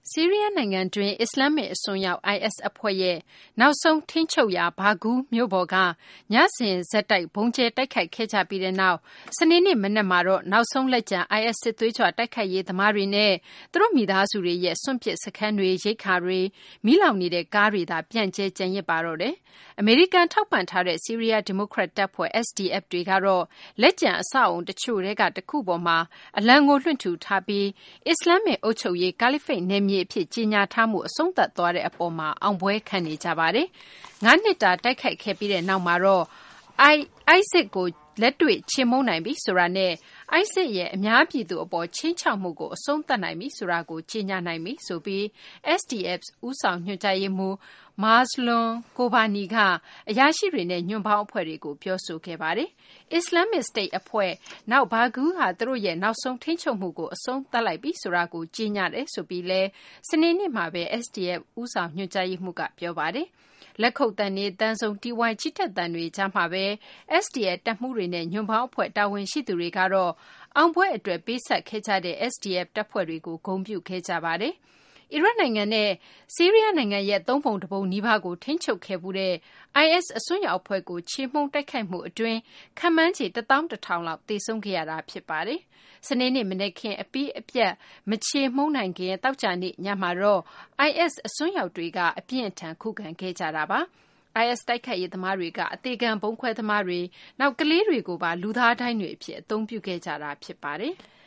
ဆီးရီးယားနိုင်ငံတွင်းအစ္စလာမ္မစ်အစွန်းရောက် IS အဖွဲ့ရဲ့နောက်ဆုံးထိန်းချုပ်ရာဘာဂူးမြို့ပေါ်ကညစဉ်ဆက်တိုက်ဗုံးကြဲတိုက်ခိုက်ခဲ့ကြပြီးတဲ့နောက်စနေနေ့မနက်မှာတော့နောက်ဆုံးလက်ကျန် IS စစ်သွေးကြွတိုက်ခိုက်ရေးသမားတွေနဲ့သူတို့မိသားစုတွေရဲ့စွန့်ပစ်စခန်းတွေရိက္ခာတွေမီးလောင်နေတဲ့ကားတွေသာပြန့်ကျဲကျန်ရစ်ပါတော့တယ်။အမေရိကန်ထောက်ပံ့ထားတဲ့ဆီးရီးယားဒီမိုကရက်တပ်ဖွဲ့ SDF တွေကတော့လက်ကျန်အဆောက်အုံတချို့ထဲကတစ်ခုပေါ်မှာအလံကိုလွှင့်ထူထားပြီးအစ္စလာမ္မစ်အုပ်ချုပ်ရေးကာလီဖိတ်နယ်မြေအဖြစ်ကြေညာထားမှုအဆုံးသတ်သွားတဲ့အပေါ်မှာအောင်ပွဲခံနေကြပါတယ်။၅နှစ်တာတိုက်ခိုက်ခဲ့ပြီးတဲ့နောက်မှာတော့ISIS ကိုလက်တွေ့ချေမှုန်းနိုင်ပြီဆိုတာနဲ့ ISIS ရဲ့အများပြည်သူအပေါ်ခြိမ်းခြောက်မှုကိုအဆုံးသတ်နိုင်ပြီဆိုတာကိုကြေညာနိုင်ပြီဆိုပြီး SDF ဦးဆောင်ညွှန်ကြားရေးမှူးMazloum Kobani ကအရာရှိတွေနဲ့ညွန့်ပေါင်းအဖွဲ့တွေကိုပြောဆိုခဲ့ပါတယ်။ Islamic State အဖွဲ့နောက်ဘာဂူးဟာသူတို့ရဲ့နောက်ဆုံးထိန်းချုပ်မှုကိုအဆုံးသတ်လိုက်ပြီဆိုတာကိုကြေညာတယ်ဆိုပြီးလဲစနေနေ့မှာပဲ SDF ဦးဆောင်ညွှန်ကြားရေးမှူးကပြောပါတယ်။လက်ခုပ်သံတွေ၊သံစုံတီဝိုင်းချီတက်သံတွေကြားမှာပဲ SDF တပ်မှူးတွေနဲ့ညွန့်ပေါင်းအဖွဲ့တာဝန်ရှိသူတွေကတော့အောင်ပွဲအတွက်ပေးဆပ်ခဲ့ကြတဲ့ SDF တပ်ဖွဲ့တွေကိုဂုဏ်ပြုခဲ့ကြပါတယ်။အီရတ်နိုင်ငံနဲ့ဆီးရီးယားနိုင်ငံရဲ့သုံးပုံတစ်ပုံနီးပါးကိုထိန်းချုပ်ခဲ့ဖူးတဲ့ IS အစွန်းရောက်အဖွဲ့ကိုချေမှုန်းတိုက်ခိုက်မှုအတွင်းခန့်မှန်းခြေ11000လောက်သေဆုံးခဲ့ရတာဖြစ်ပါတယ်။စနေနေ့မနက်ခင်းအပြီးအပြတ်မချေမှုန်းနိုင်ခင်သောကြာနေ့ညမှာတော့ IS အစွန်းရောက်တွေကအပြင်းအထန်ခုခံခဲ့ကြတာပါ။ IS တိုက်ခိုက်ရေးသမားတွေကအသေခံဗုံးခွဲသမားတွေနောက်ကလေးတွေကိုပါလူသားဒိုင်းတွေအဖြစ်အသုံးပြုခဲ့ကြတာဖြစ်ပါတယ်။